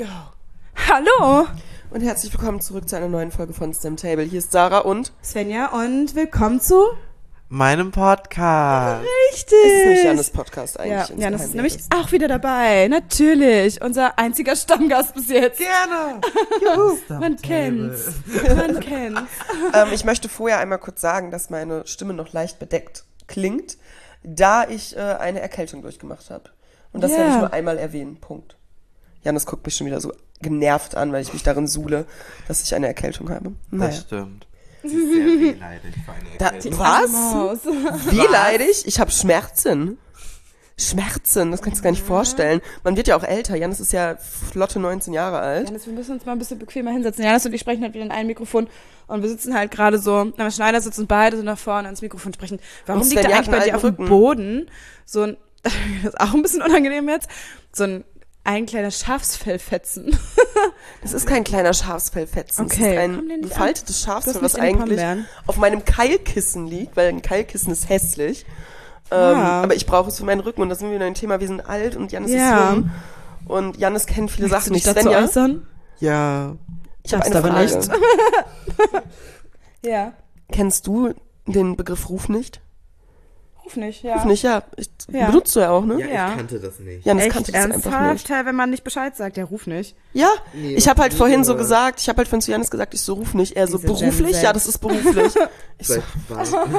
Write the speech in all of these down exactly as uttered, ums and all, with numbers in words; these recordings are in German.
Hallo und herzlich willkommen zurück zu einer neuen Folge von Stem Table. Hier ist Sarah und Svenja und willkommen zu meinem Podcast. Richtig. Es ist nicht Jannes Podcast eigentlich. Ja, Jannes ist nämlich auch wieder dabei. Natürlich. Unser einziger Stammgast bis jetzt. Gerne. Juhu, man kennt's. Man kennt's. ähm, ich möchte vorher einmal kurz sagen, dass meine Stimme noch leicht bedeckt klingt, da ich äh, eine Erkältung durchgemacht habe. Und das Yeah. werde ich nur einmal erwähnen. Punkt. Jannes guckt mich schon wieder so genervt an, weil ich mich darin suhle, dass ich eine Erkältung habe. Naja. Das stimmt. Sie ist sehr wehleidig für eine Da, Erkältung. was? Wehleidig? Ich habe Schmerzen. Schmerzen, das kannst du gar nicht vorstellen. Man wird ja auch älter. Jannis ist ja flotte neunzehn Jahre alt. Jannis, wir müssen uns mal ein bisschen bequemer hinsetzen. Jannis und ich sprechen halt wieder in ein Mikrofon und wir sitzen halt gerade so, na, Schneider sitzen beide so nach vorne ins Mikrofon sprechen. Warum Und liegt Svenja da hat eigentlich bei einen dir auf dem alten Rücken. Boden so ein, das ist auch ein bisschen unangenehm jetzt, so ein ein kleiner Schafsfellfetzen. Das ist kein kleiner Schafsfellfetzen. Okay. Das ist Komm dir ein nicht gefaltetes an. Du Schafsfell, hast was nicht in die eigentlich Pombeeren. auf meinem Keilkissen liegt, weil ein Keilkissen ist hässlich. Ähm, Ja. aber ich brauche es für meinen Rücken und da sind wir wieder ein Thema. Wir sind alt und Jannis Ja. ist jung. Und Jannis kennt viele Möchtest Sachen du dich nicht. dazu Svenja, äußern? Ja. ich habe Darfst eine aber Frage. nicht. Ja. Kennst du den Begriff Ruf nicht? Ruf nicht, ja. Ruf nicht, ja. Ich, Ja. Benutzt du ja auch, ne? Ja, Ja. ich kannte das nicht. Jannis Echt kannte das einfach nicht. ernsthaft, wenn man nicht Bescheid sagt, der ruf nicht. Ja, Nee, ich habe halt das vorhin nie so gehört. gesagt, ich habe halt vorhin zu Jannis gesagt, ich so ruf nicht. Er so, Diese Gen beruflich? Z. Ja, das ist beruflich. Ich so, Vielleicht war,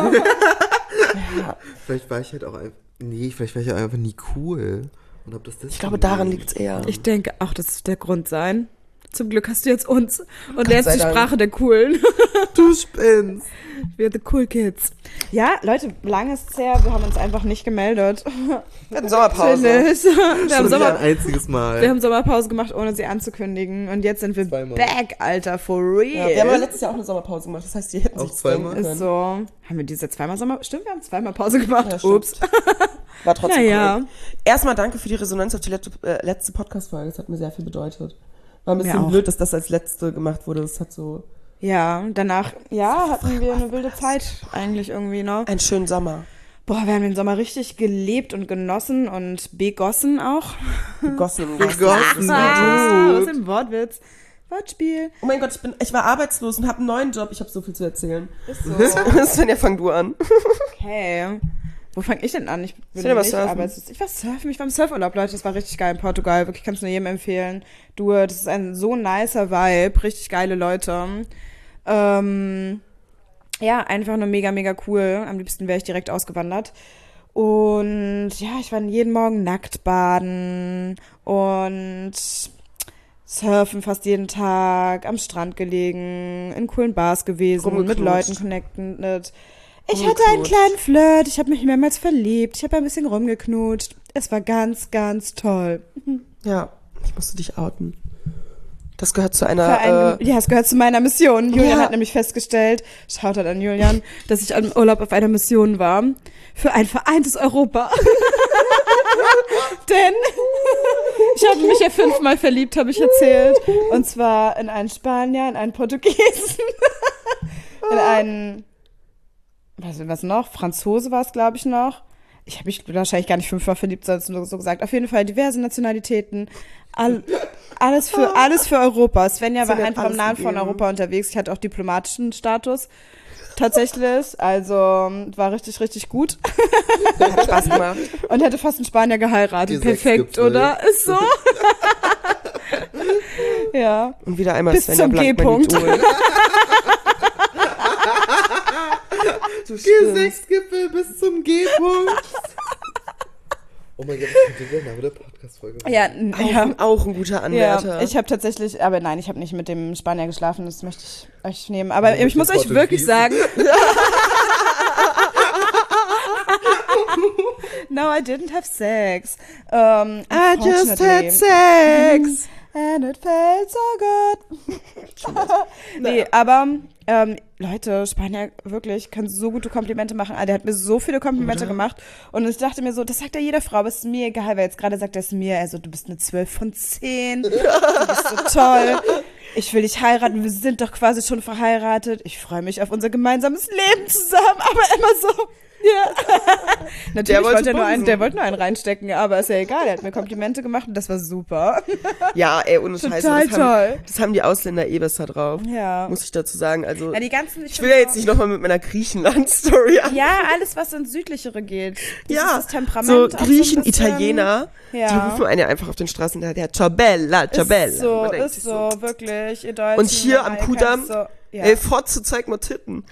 ja. vielleicht war ich halt auch einfach, nee, vielleicht war ich einfach nie cool. Und hab das deswegen Ich glaube, daran nicht. liegt's eher. Ich denke auch, das wird der Grund sein. Zum Glück hast du jetzt uns und Gott lernst sei die Dank. Sprache der Coolen. Du spinnst. Wir the cool kids. Ja, Leute, lange ist es her, wir haben uns einfach nicht gemeldet. Wir hatten Sommerpause. Chillig. Wir haben, Schon wieder ein Sommer, einziges Mal. wir haben Sommerpause gemacht, ohne sie anzukündigen. Und jetzt sind wir Zweimal. back, Alter, for real. Ja, wir haben aber letztes Jahr auch eine Sommerpause gemacht. Das heißt, die hätten Auch sich zweimal? denken Ist können. so. Haben wir dieses Jahr zweimal Sommer? Stimmt, wir haben zweimal Pause gemacht. Ja, stimmt. Ups. War trotzdem Naja. cool. Erstmal danke für die Resonanz auf die letzte, äh, letzte Podcast-Folge. Das hat mir sehr viel bedeutet. War ein Mir bisschen auch. blöd, dass das als letzte gemacht wurde. Das hat so Ja, danach, ja, hatten wir eine wilde Zeit eigentlich irgendwie noch. einen schönen Sommer Boah, wir haben den Sommer richtig gelebt und genossen und begossen auch. gegossen. und Begossen. Ah, gut. was im Wortwitz. Wortspiel. Oh mein Gott, ich bin, ich war arbeitslos und habe einen neuen Job. Ich habe so viel zu erzählen. Ist so. Svenja, fang du an. Okay. Wo fange ich denn an? Ich bin Soll ich mal nicht surfen? arbeitslos. Ich war surfen, ich war im Surfurlaub, Leute. Das war richtig geil in Portugal. Wirklich, kannst du nur jedem empfehlen. Du, das ist ein so nicer Vibe. Richtig geile Leute. Ähm, ja, einfach nur mega, mega cool. Am liebsten wäre ich direkt ausgewandert. Und ja, ich war jeden Morgen nackt baden und surfen fast jeden Tag, am Strand gelegen, in coolen Bars gewesen, mit Rumgeknutscht. Leuten connected. Ich hatte einen Rumgeknutscht. kleinen Flirt, ich habe mich mehrmals verliebt, ich habe ein bisschen rumgeknutscht. Es war ganz, ganz toll. Ja, ich musste dich outen. Das gehört zu Für einer. ein, Äh, ja, es gehört zu meiner Mission. Julian Ja. hat nämlich festgestellt, schaut an Julian, dass ich im Urlaub auf einer Mission war. Für ein vereintes Europa. Denn ich habe mich ja fünfmal verliebt, habe ich erzählt. Und zwar in einen Spanier, in einen Portugiesen, in einen, was, was noch? Franzose war es, glaube ich, noch. Ich habe mich wahrscheinlich gar nicht fünfmal verliebt, sondern nur so gesagt. Auf jeden Fall diverse Nationalitäten. All, alles für alles für Europa. Svenja war Svenja hat einfach im alles Namen von gegeben. Europa unterwegs. Ich hatte auch diplomatischen Status. Tatsächlich. Also war richtig, richtig gut. hat Spaß gemacht. Und hätte fast einen Spanier geheiratet. Die Perfekt, Sechsgipfel. oder? Ist so. Ja. Und wieder einmal Bis Svenja zum Blank, mein G-Punkt. Idol. Du stimmst. G-sechs-Gipfel bis zum G-Punkt. Oh mein Gott, das könnte der Name der Podcast-Folge sein. Ja, n- Auch, ja. auch ein guter Anwärter. Ja, ich habe tatsächlich, aber nein, ich habe nicht mit dem Spanier geschlafen, das möchte ich euch nehmen. Aber Aber mit ich muss dem euch wirklich sagen, no, I didn't have sex. Um, I just had unfortunately. sex. And it felt so good. Nee, aber ähm, Leute, Spanier wirklich kann so gute Komplimente machen. Ah, der hat mir so viele Komplimente Oder? gemacht. Und ich dachte mir so, das sagt ja jeder Frau, aber es ist mir egal, weil jetzt gerade sagt er es mir, also du bist eine zwölf von zehn, du bist so toll, ich will dich heiraten, wir sind doch quasi schon verheiratet, ich freue mich auf unser gemeinsames Leben zusammen, aber immer so, Natürlich Der wollte wollte er nur einen, bumsen. der wollte nur einen reinstecken, aber ist ja egal. Er hat mir Komplimente gemacht und das war super. Ja, ey, ohne Scheiße. Total das, toll. haben, das haben die Ausländer eh besser drauf. Ja. Muss ich dazu sagen. Also, Ja, die ganzen, ich will ja jetzt nicht nochmal mit meiner Griechenland-Story an. Ja, alles, was ins Südlichere geht. Das Ja, ist das Temperament. so auch so ein Griechen, bisschen. Italiener, Ja. die rufen einen ja einfach auf den Straßen der, der Ciao Bella, Ciao Bella. Ist so, Man denkt ist sich so, wirklich. Ihr Deutschen, Und hier am Jamaika, Kudamm, so, ja. ey, Fotze, zeig mal Titten.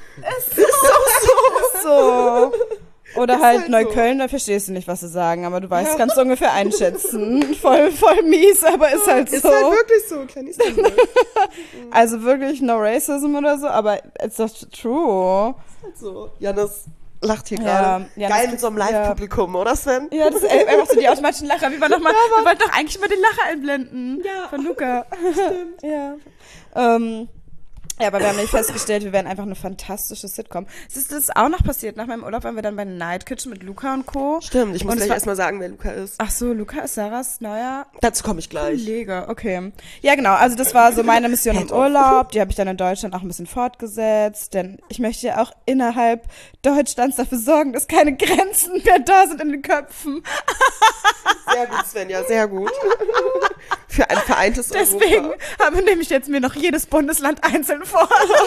so. Oder Ist halt halt so. Neukölln, da verstehst du nicht, was sie sagen, aber du weißt, kannst du ungefähr einschätzen. voll, voll mies, aber ist halt so. Ist halt wirklich so, klein Istanbul. Also wirklich no racism oder so, aber it's just true. Halt so. Janis lacht hier Ja, gerade. Janis- Geil mit so einem Live-Publikum, oder Sven? Ja, das ist einfach so die automatischen Lacher. Wie war noch mal, wir wollten doch eigentlich mal den Lacher einblenden. Ja. Von Luca. Stimmt. ja. Ähm, ja, aber wir haben nicht festgestellt, wir wären einfach eine fantastische Sitcom. Es ist das auch noch passiert. Nach meinem Urlaub waren wir dann bei Night Kitchen mit Luca und Co. Stimmt, ich muss Und es gleich war- erstmal sagen, wer Luca ist. Ach so, Luca ist Sarahs neuer Dazu komme ich gleich. Kollege. Okay. Ja, genau. Also das war so meine Mission im Hand auf. Urlaub. Die habe ich dann in Deutschland auch ein bisschen fortgesetzt. Denn ich möchte ja auch innerhalb Deutschlands dafür sorgen, dass keine Grenzen mehr da sind in den Köpfen. Sehr gut, Svenja, sehr gut. Für ein vereintes Deswegen Europa. haben wir nämlich jetzt mir noch jedes Bundesland einzeln vor.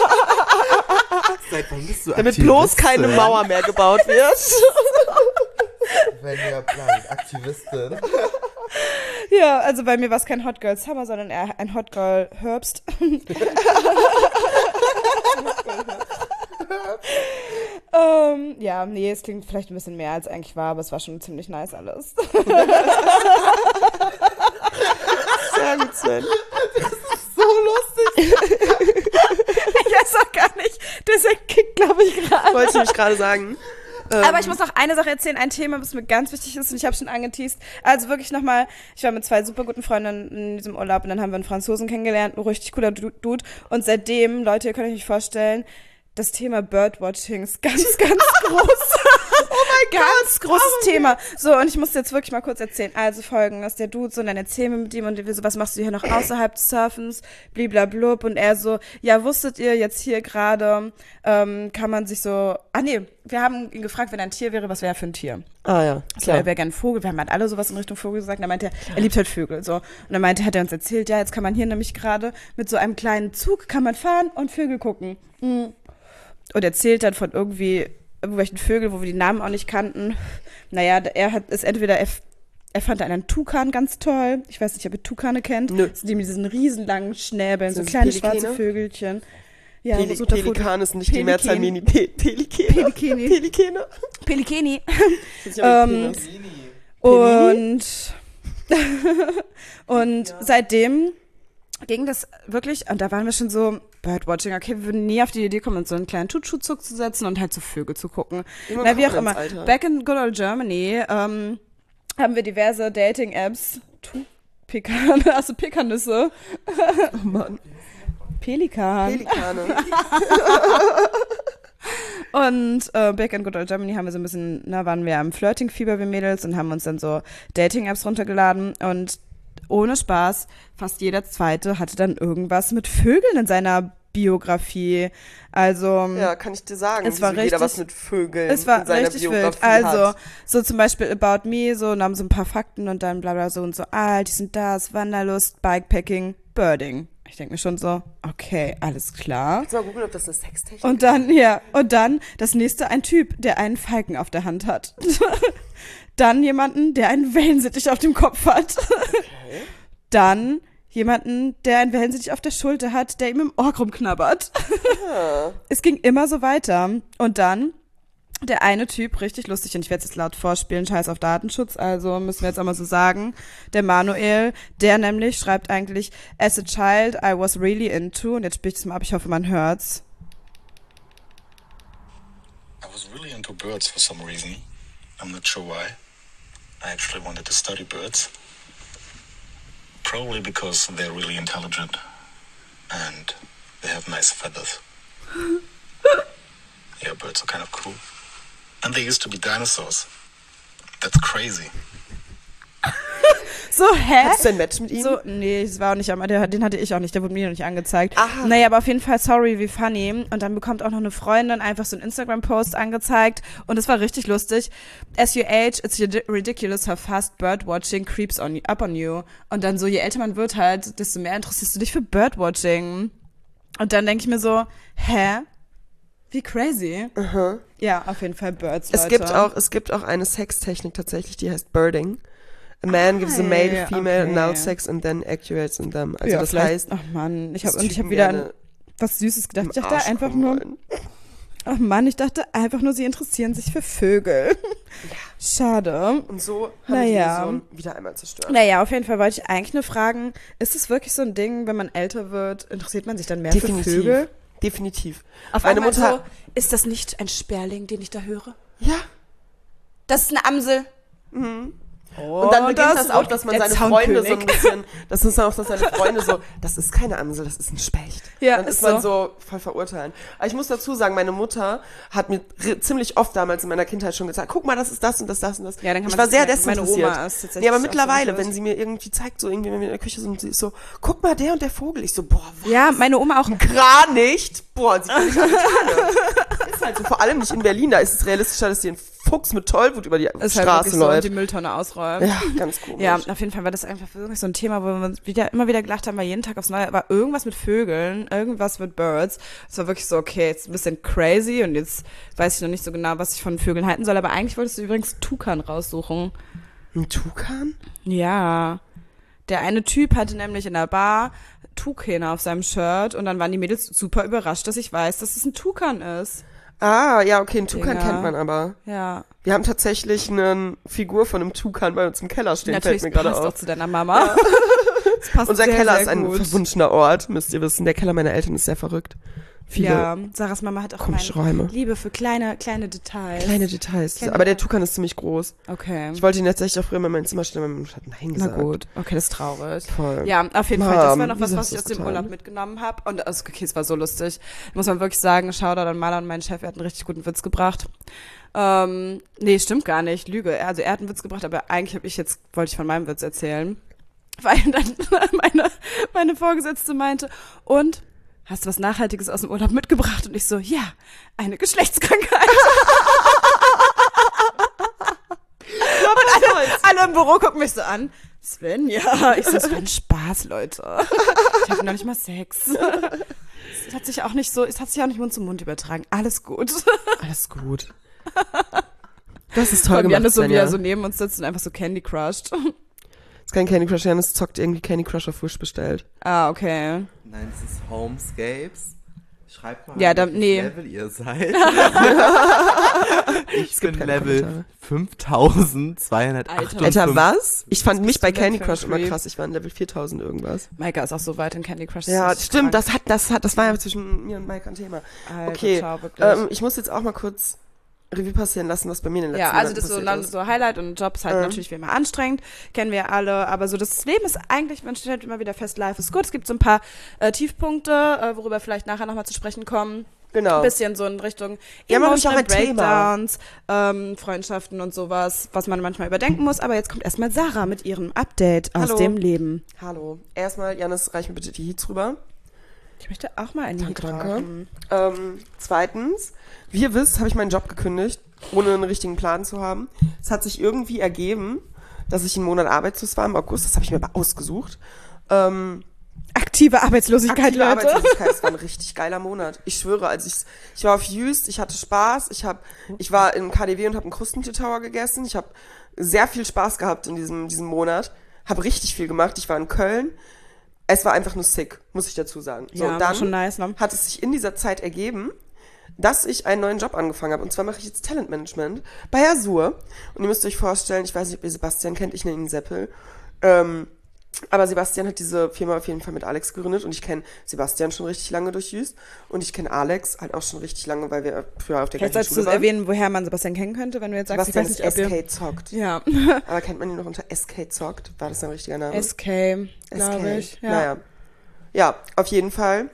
Seit wann bist du Damit Aktivistin? bloß keine Mauer mehr gebaut wird. Wenn ihr bleibt, Aktivistin. Ja, also bei mir war es kein Hot Girl Summer, sondern eher ein Hot Girl Herbst. ähm, ja, nee, es klingt vielleicht ein bisschen mehr als eigentlich war, aber es war schon ziemlich nice alles. Sehr gut, Sven. So lustig. Ich weiß auch gar nicht, deswegen kickt, glaube ich, gerade. Wollte ich nämlich gerade sagen. Ähm, Aber ich muss noch eine Sache erzählen, ein Thema, was mir ganz wichtig ist und ich habe schon angeteased. Also wirklich nochmal, ich war mit zwei super guten Freundinnen in diesem Urlaub und dann haben wir einen Franzosen kennengelernt, ein richtig cooler Du- Dude. Und seitdem, Leute, ihr könnt euch nicht vorstellen, das Thema Birdwatching ist ganz, ganz groß. Oh mein Gott. Ganz großes Thema. So, und ich muss jetzt wirklich mal kurz erzählen. Also folgendes, der Dude so, und dann erzählen wir mit ihm und wir so, was machst du hier noch außerhalb des Surfens? Bliblablub. Und er so, ja, wusstet ihr jetzt hier gerade, ähm, kann man sich so, ah nee, wir haben ihn gefragt, wenn er ein Tier wäre, was wäre er für ein Tier? Ah ja, So, klar. er wäre gern ein Vogel. Wir haben halt alle sowas in Richtung Vogel gesagt. Und dann meinte er, er liebt halt Vögel. So. Und dann meinte, hat er uns erzählt, ja, jetzt kann man hier nämlich gerade mit so einem kleinen Zug kann man fahren und Vögel gucken. Mhm. Und erzählt dann von irgendwie irgendwelchen Vögeln, wo wir die Namen auch nicht kannten. Naja, er hat ist entweder er, er fand einen Tukan ganz toll. Ich weiß nicht, ob ihr Tukane kennt. Nö. Das sind die mit diesen riesenlangen Schnäbeln, so Sind kleine Pelikane? schwarze Vögelchen. Ja, Peli so Foto- Pelikan ist nicht die Mehrzahl Pelikan. Mini Pe Pelikane. Pelikini. Pelikane. Pelikeni. Das ist ja Ähm, Penis. Und, und seitdem ging das wirklich, und da waren wir schon so, Birdwatching, okay, wir würden nie auf die Idee kommen, uns so einen kleinen Tutschutzug zu setzen und halt so Vögel zu gucken. Immer Na, wie auch Koblenz, immer. Alter. Back in good old Germany ähm, haben wir diverse Dating-Apps, Tu- Pekane, also Pekannüsse, Oh Mann. Pelikan. Pelikane. Und äh, Back in Good Old Germany haben wir so ein bisschen, na, waren wir am Flirting-Fieber, wir Mädels, und haben uns dann so Dating-Apps runtergeladen. Und ohne Spaß, fast jeder Zweite hatte dann irgendwas mit Vögeln in seiner Biografie. Also, Ja, kann ich dir sagen. Es war wieso jeder richtig- was mit Vögeln es war in seiner richtig wild. Biografie Also, hat. so zum Beispiel About Me, so, und haben so ein paar Fakten und dann bla bla so und so alt, die sind das, Wanderlust, Bikepacking, Birding. Ich denke mir schon so, okay, alles klar. Kannst du mal googeln, ob das eine Sextechnik ist? Und dann, ja, und dann das nächste, ein Typ, der einen Falken auf der Hand hat. Dann jemanden, der einen Wellensittich auf dem Kopf hat. Okay. Dann jemanden, der einen Wellensittich auf der Schulter hat, der ihm im Ohr rumknabbert. Ah. Es ging immer so weiter. Und dann der eine Typ, richtig lustig, und ich werde es jetzt laut vorspielen, scheiß auf Datenschutz, also müssen wir jetzt auch mal so sagen, der Manuel, der nämlich schreibt eigentlich, as a child I was really into, und jetzt spiele ich das mal ab, ich hoffe, man hört's. I was really into birds for some reason. I'm not sure why. I actually wanted to study birds. Probably because they're really intelligent and they have nice feathers. Yeah, birds are kind of cool. And they used to be dinosaurs. That's crazy. So, hä? Hattest du ein Match mit ihm? So, nee, es war auch nicht, aber der, den hatte ich auch nicht, der wurde mir noch nicht angezeigt. Aha. Naja, aber auf jeden Fall, sorry, wie funny. Und dann bekommt auch noch eine Freundin einfach so einen Instagram-Post angezeigt und es war richtig lustig. As you age, it's ridiculous how fast birdwatching creeps on you, up on you. Und dann so, je älter man wird halt, desto mehr interessierst du dich für Birdwatching. Und dann denke ich mir so, hä? Wie crazy. Aha. Ja, auf jeden Fall Birds, Es Leute. gibt auch, es gibt auch eine Sextechnik tatsächlich, die heißt Birding. A man gives a male, Ah, female, okay. anal sex and then actuates in them. Also ja, das vielleicht- heißt, ach Mann, ich habe dass und ich habe Typen wieder an gerne was Süßes gedacht. im Ich dachte Arsch einfach kommen nur, wollen. oh Mann, ich dachte einfach nur, sie interessieren sich für Vögel. Schade. Und so haben Naja. die Illusion wieder einmal zerstört. Naja, auf jeden Fall wollte ich eigentlich nur fragen, ist es wirklich so ein Ding, wenn man älter wird, interessiert man sich dann mehr Definitiv. für Vögel? Definitiv. Auf Meine einmal Mutter, so, ist das nicht ein Sperling, den ich da höre? ja. Das ist eine Amsel. Und dann beginnt das, auch, dass man der seine Freunde so ein Zaunkönig. bisschen, das ist auch, dass seine Freunde so, das ist keine Amsel, das ist ein Specht. Ja, dann ist ist man so. so voll verurteilen. Aber ich muss dazu sagen, meine Mutter hat mir r- ziemlich oft damals in meiner Kindheit schon gesagt, guck mal, das ist das und das, das und das. Ja, dann kann ich man war sich sehr merken. Meine desinteressiert. Oma ist tatsächlich Nee, aber auch so mittlerweile, interessiert. wenn sie mir irgendwie zeigt, so irgendwie, wenn wir in der Küche sind, und sie ist so, guck mal, der und der Vogel. Ich so, boah, was? Ja, meine Oma auch. Kranich? Boah, sie kann nicht an die Kerne. Ist halt so, vor allem nicht in Berlin, da ist es realistischer, dass hier ein Fuchs mit Tollwut über die Ist halt Straße wirklich so, und läuft. die Mülltonne ausräumen. Ja, ganz komisch. Ja, auf jeden Fall war das einfach wirklich so ein Thema, wo wir uns wieder, immer wieder gelacht haben, weil jeden Tag aufs Neue war irgendwas mit Vögeln, irgendwas mit Birds. Es war wirklich so, okay, jetzt ein bisschen crazy und jetzt weiß ich noch nicht so genau, was ich von Vögeln halten soll, aber eigentlich wolltest du übrigens Tukan raussuchen. Ein Tukan? Ja. Der eine Typ hatte nämlich in der Bar Tukhähne auf seinem Shirt und dann waren die Mädels super überrascht, dass ich weiß, dass es ein Tukan ist. Ah, ja, okay, einen Tukan Dinger. kennt man aber. Ja. Wir haben tatsächlich eine Figur von einem Tukan bei uns im Keller stehen, Natürlich, fällt mir gerade passt auch auf. zu deiner Mama. Das passt Unser sehr, Keller sehr ist ein gut. verwunschener Ort, müsst ihr wissen. Der Keller meiner Eltern ist sehr verrückt. Viele Ja, Sarahs Mama hat auch komische meine Räume. Liebe für kleine, kleine Details. Kleine Details. Kleine- Aber der Tukan ist ziemlich groß. Okay. Ich wollte ihn tatsächlich auch früher mal in mein Zimmer stellen, aber meine Mutter hat Nein Na gesagt. gut, okay, das ist traurig. Voll. Ja, auf jeden Fall, Mom, das war noch was, wieso was hast ich du aus das dem getan? Urlaub mitgenommen habe. Und also, okay, es war so lustig. Muss man wirklich sagen, Shoutout an Maler und meinen Chef, er hat einen richtig guten Witz gebracht. Ähm, nee, stimmt gar nicht, Lüge. Also er hat einen Witz gebracht, aber eigentlich habe ich jetzt, wollte ich von meinem Witz erzählen. Weil dann meine, meine Vorgesetzte meinte, und, hast du was Nachhaltiges aus dem Urlaub mitgebracht? Und ich so, ja, eine Geschlechtskrankheit. Und alle, alle im Büro gucken mich so an. Sven, ja. Ich so, es war ein Spaß, Leute. Ich hatte noch nicht mal Sex. Es hat sich auch nicht so, es hat sich auch nicht Mund zu Mund übertragen. Alles gut. Alles gut. Das ist toll Weil gemacht, Janis so, wie Svenja. er so neben uns sitzt und einfach so Candy crushed. Das ist kein Candy Crush, Janis zockt irgendwie Candy Crush auf Wish bestellt. Ah, okay. Nein, das ist Homescapes. Schreibt mal, Ja, an, da- welches nee. Level ihr seid. ich gibt bin keine Level Kommentare. fünftausendzweihundertachtundfünfzig. Alter, was? Ich fand mich bei bist du denn Candy für Crush ein immer Creep? krass. Ich war in Level viertausend irgendwas. Maika ist auch so weit in Candy Crush. das Ja, ist stimmt. krank. Das hat, das hat, das war ja zwischen mir und Mike ein Thema. Alter, Okay, ciao, wirklich. ähm, ich muss jetzt auch mal kurz Revue passieren lassen, was bei mir in den letzten Ja, also Monaten das so, passiert dann ist. so Highlight und Job ist halt Ähm. natürlich wie immer anstrengend, kennen wir alle, aber so das Leben ist eigentlich, man stellt immer wieder fest, life ist gut. Es gibt so ein paar äh, Tiefpunkte, äh, worüber wir vielleicht nachher nochmal zu sprechen kommen. Genau. Ein bisschen so in Richtung Ja, man hat auch emotional ein Thema. Breakdowns, ähm, Freundschaften und sowas, was man manchmal überdenken muss. Aber jetzt kommt erstmal Sarah mit ihrem Update aus Hallo. dem Leben. Hallo. Erstmal, Janis, reich mir bitte die Heats rüber. Ich möchte auch mal einen Lied Danke, danke. rauchen. Ähm, zweitens, wie ihr wisst, habe ich meinen Job gekündigt, ohne einen richtigen Plan zu haben. Es hat sich irgendwie ergeben, dass ich einen Monat arbeitslos war im August. Das habe ich mir aber ausgesucht. Ähm, Aktive Arbeitslosigkeit, aktive Leute. Arbeitslosigkeit, es war ein richtig geiler Monat. Ich schwöre, als ich ich war auf Jüst, ich hatte Spaß, ich habe ich war im K D W und habe einen Krustentier-Tower gegessen. Ich habe sehr viel Spaß gehabt in diesem diesem Monat, habe richtig viel gemacht. Ich war in Köln. Es war einfach nur sick, muss ich dazu sagen. So, Ja, und war dann schon nice, ne? hat es sich in dieser Zeit ergeben, dass ich einen neuen Job angefangen habe. Und zwar mache ich jetzt Talentmanagement bei Azur. Und ihr müsst euch vorstellen, ich weiß nicht, ob ihr Sebastian kennt, ich nenne ihn Seppel. Ähm, aber Sebastian hat diese Firma auf jeden Fall mit Alex gegründet. Und ich kenne Sebastian schon richtig lange durch Jüst. Und ich kenne Alex halt auch schon richtig lange, weil wir früher auf der Vielleicht gleichen solltest du Schule waren. erwähnen, woher man Sebastian kennen könnte, wenn du jetzt sagst, Sebastian ich ist weiß nicht, ob S ihr... K zockt. Ja, Aber kennt man ihn noch unter S K zockt? War das sein richtiger Name? S K, S K. glaube ich. Ja. Naja. Ja, auf jeden Fall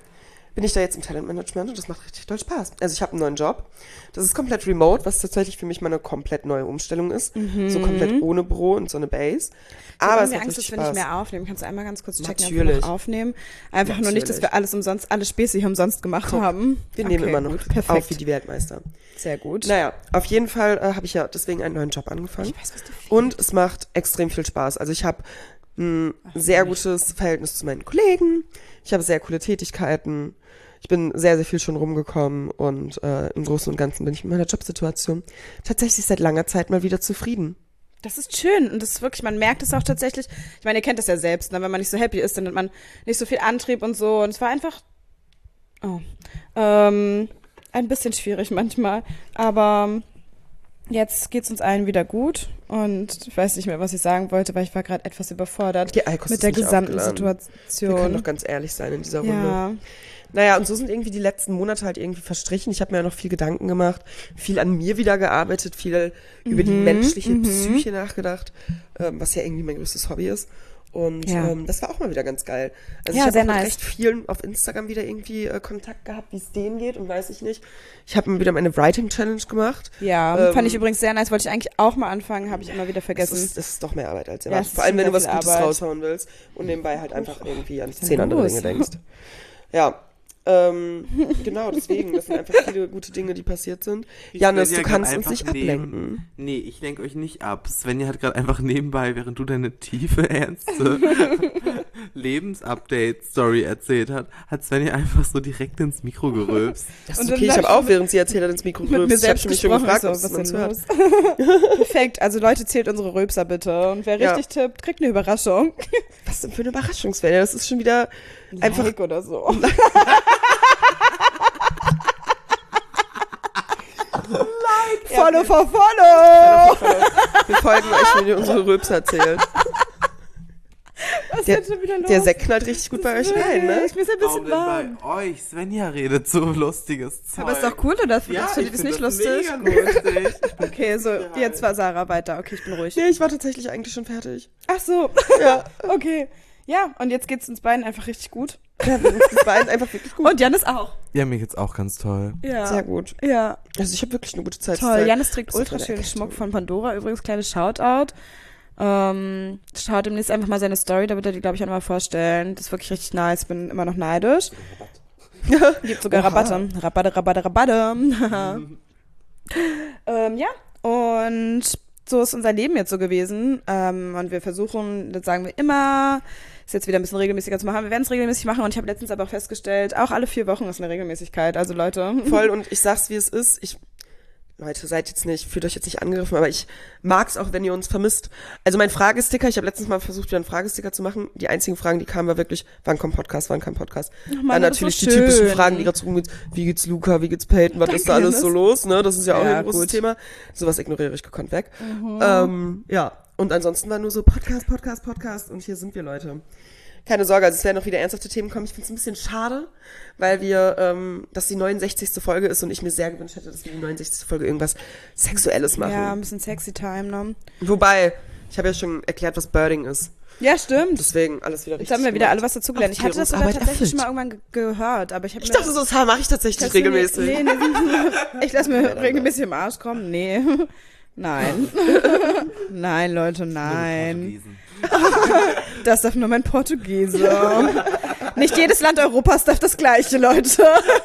bin ich da jetzt im Talentmanagement und das macht richtig doll Spaß. Also ich habe einen neuen Job. Das ist komplett remote, was tatsächlich für mich mal eine komplett neue Umstellung ist. Mhm. So komplett ohne Büro und so eine Base. Aber es mir macht Angst, richtig dass wir nicht Spaß. mehr aufnehmen. Kannst du einmal ganz kurz checken, ob wir Natürlich. noch aufnehmen? Einfach nur nicht, dass Natürlich. wir alles umsonst, alle Späße hier umsonst gemacht haben. Wir nehmen Okay, immer noch gut, perfekt. auf wie die Weltmeister. Sehr gut. Naja, auf jeden Fall äh, habe ich ja deswegen einen neuen Job angefangen. Ich weiß, was du fühlst. Und es macht extrem viel Spaß. Also ich habe ein sehr gutes Verhältnis zu meinen Kollegen. Ich habe sehr coole Tätigkeiten. Ich bin sehr, sehr viel schon rumgekommen und äh, im Großen und Ganzen bin ich mit meiner Jobsituation tatsächlich seit langer Zeit mal wieder zufrieden. Das ist schön und das ist wirklich, man merkt es auch tatsächlich. Ich meine, ihr kennt das ja selbst, ne? Wenn man nicht so happy ist, dann hat man nicht so viel Antrieb und so. Und es war einfach, oh, ähm, ein bisschen schwierig manchmal. Aber jetzt geht's uns allen wieder gut und ich weiß nicht mehr, was ich sagen wollte, weil ich war gerade etwas überfordert Die Eikos mit ist der nicht gesamten aufgeladen. Situation. Wir können doch ganz ehrlich sein in dieser Runde. ja. Naja, und so sind irgendwie die letzten Monate halt irgendwie verstrichen. Ich habe mir ja noch viel Gedanken gemacht, viel an mir wieder gearbeitet, viel über die menschliche Psyche nachgedacht, ähm, was ja irgendwie mein größtes Hobby ist. Und Ja. ähm, das war auch mal wieder ganz geil. Also Ja, ich habe sehr auch mit nice. recht vielen auf Instagram wieder irgendwie äh, Kontakt gehabt, wie es denen geht und weiß ich nicht. Ich habe mal wieder meine Writing-Challenge gemacht. Ja, Ähm, fand ich übrigens sehr nice, wollte ich eigentlich auch mal anfangen, habe ich immer wieder Das vergessen. ist, das ist doch mehr Arbeit als Ja, erwartet. es ist Vor allem, wenn du was sehr Gutes viel Arbeit. raushauen willst und nebenbei halt einfach irgendwie an denn zehn andere los? Dinge denkst. Ja, ähm, genau, deswegen, das sind einfach viele gute Dinge, die passiert sind. Janis, Svenja du grad kannst uns einfach nicht neben- ablenken. Nee, ich lenke euch nicht ab. Svenja hat gerade einfach nebenbei, während du deine tiefe, ernste Lebensupdate-Story erzählt hast, hat Svenja einfach so direkt ins Mikro gerülpst. Das Und ist dann okay, ich hab habe ich auch, mit- während sie erzählt hat, ins Mikro mit mir gerülpst. Ich habe selbst mich schon gesprochen, gefragt, so, ob was es denn uns hört. los? Perfekt, also Leute, zählt unsere Rülpser bitte und wer Ja. richtig tippt, kriegt eine Überraschung. Was denn für eine Überraschungswelle? Das ist schon wieder einfach... Like oder so. Follow for follow! Wir folgen euch, wenn ihr unsere Rülpser erzählt. Was Der, ist denn schon wieder los? der Sekt knallt richtig gut bei euch rein, ne? Ich bin ein Warum bisschen denn warm. bei euch? Svenja redet so lustiges Zeug. Aber ist doch cool, oder? Ja, Findest du ich das find nicht das lustig? mega lustig. Okay, so, jetzt war Sarah weiter. Okay, ich bin ruhig. Nee, ich war tatsächlich eigentlich schon fertig. Ach so. Ja, Okay. Ja, und jetzt geht's uns beiden einfach richtig gut. ja das war einfach wirklich gut. Und Janis auch. Ja, mir geht's auch ganz toll. Ja. Sehr gut. Ja, Also ich habe wirklich eine gute Zeit. toll. Janis trägt Das ist ultra meine schönen Erkältung. Schmuck von Pandora. Übrigens, kleines Shoutout. Ähm, schaut demnächst einfach mal seine Story, da wird er die, glaube ich, auch noch mal vorstellen. Das ist wirklich richtig nice. Bin immer noch neidisch. Gibt sogar Oha. Rabatte. Rabatte, Rabatte, Rabatte. ähm, ja, und so ist unser Leben jetzt so gewesen. Ähm, und wir versuchen, das sagen wir immer, ist jetzt wieder ein bisschen regelmäßiger zu machen. Wir werden es regelmäßig machen und ich habe letztens aber auch festgestellt, auch alle vier Wochen ist eine Regelmäßigkeit. Also Leute. Voll, und ich sag's, wie es ist. Ich, Leute, seid jetzt nicht, fühlt euch jetzt nicht angegriffen, aber ich mag's auch, wenn ihr uns vermisst. Also mein Fragesticker, ich habe letztens mal versucht, wieder einen Fragesticker zu machen. Die einzigen Fragen, die kamen, war wirklich, wann kommt Podcast, wann kommt Podcast? Mann, Dann das ist natürlich so die typischen schön. Fragen, die gerade so rumgehen. Wie geht's Luca, wie geht's Peyton, was ist da Danke, alles so Janis. los, ne? Das ist ja auch Ja, ein großes gut. Thema. Sowas ignoriere ich gekonnt weg. Ähm, ja, und ansonsten war nur so Podcast, Podcast, Podcast und hier sind wir, Leute. Keine Sorge, also es werden noch wieder ernsthafte Themen kommen. Ich finde es ein bisschen schade, weil wir, ähm, dass die neunundsechzigste Folge ist und ich mir sehr gewünscht hätte, dass wir die neunundsechzigste Folge irgendwas Sexuelles machen. Ja, ein bisschen sexy time, ne? Wobei, ich habe ja schon erklärt, was Birding ist. Ja, stimmt. Deswegen alles wieder richtig. Jetzt haben wir wieder alle gemacht. was dazugelernt. Ich hatte das sogar Aufklärungsarbeit tatsächlich erfüllt. schon mal irgendwann ge gehört, aber ich habe Ich dachte, so, das mache ich tatsächlich Lass mir- regelmäßig. Nee, nee, nee. Ich lasse mir regelmäßig im Arsch kommen. Nee. Nein. Nein, Leute, nein. Das darf nur mein Portugiese. Nicht jedes Land Europas darf das Gleiche, Leute.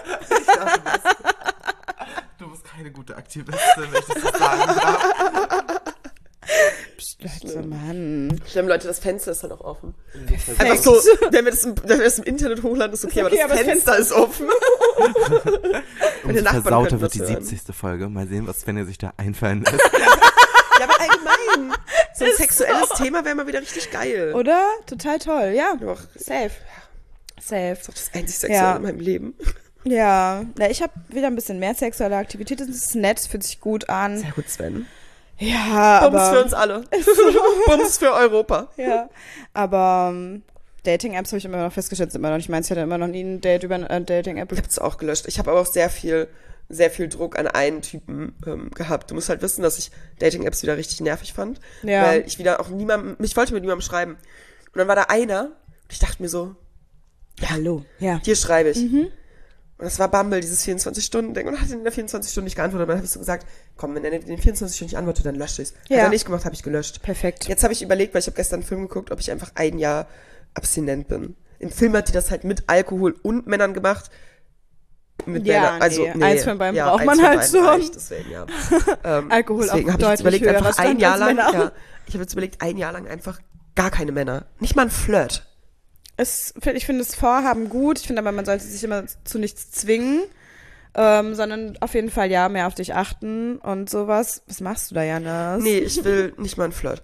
Du bist keine gute Aktivistin, wenn ich das so sagen darf. Psst, Leute, Mann. Stimmt, Leute, das Fenster ist halt auch offen. Perfekt. Einfach so, wenn wir, das im, wenn wir das im Internet hochladen, ist okay, okay, aber das aber das Fenster ist offen. Umso Nachbarn versauter könnten wird die das hören. siebzigste Folge. Mal sehen, was Svenja sich da einfallen lässt. Ja, aber allgemein. So ein sexuelles Thema wäre mal wieder richtig geil. Oder? Total toll, ja. Doch, Safe. Safe. das ist das einzig Sexuelle Ja. in meinem Leben. Ja, ja, ich habe wieder ein bisschen mehr sexuelle Aktivität. Das ist nett, fühlt sich gut an. Sehr gut, Sven. Ja, Bums aber... für uns alle. Bums für Europa. Ja, aber ähm, Dating-Apps habe ich immer noch festgestellt, sind immer noch nicht meins. Ich hatte immer noch nie ein Date über eine äh, Dating-App. Ich habe es auch gelöscht. Ich habe aber auch sehr viel, sehr viel Druck an einen Typen ähm, gehabt. Du musst halt wissen, dass ich Dating-Apps wieder richtig nervig fand. Ja. Weil ich wieder auch niemandem, ich wollte mit niemandem schreiben. Und dann war da einer, und ich dachte mir so, Ja, hallo. Ja. dir schreibe ich. Und das war Bumble, dieses vierundzwanzig-Stunden-Ding. Und hat in der vierundzwanzig Stunden nicht geantwortet. Dann habe ich so gesagt, komm, wenn er in den vierundzwanzig Stunden nicht antwortet, dann lösche ich es. Ja. Hat er nicht gemacht, habe ich gelöscht. Perfekt. Jetzt habe ich überlegt, weil ich habe gestern einen Film geguckt, ob ich einfach ein Jahr abstinent bin. Im Film hat die das halt mit Alkohol und Männern gemacht. Mit Ja, Männern, also nee, nee, eins von beiden ja, braucht eins man von halt beiden schon. reicht, deswegen, ja. ähm, Alkohol deswegen auch habe ich jetzt deutlich überlegt, höherer einfach ein Stand Jahr als lang, Männer. ja, ich habe jetzt überlegt, ein Jahr lang einfach gar keine Männer. Nicht mal ein Flirt. Es, ich finde das Vorhaben gut. Ich finde aber, man sollte sich immer zu nichts zwingen. Ähm, sondern auf jeden Fall ja, mehr auf dich achten und sowas. Was machst du da, Janis? Nee, ich will nicht mal einen Flirt.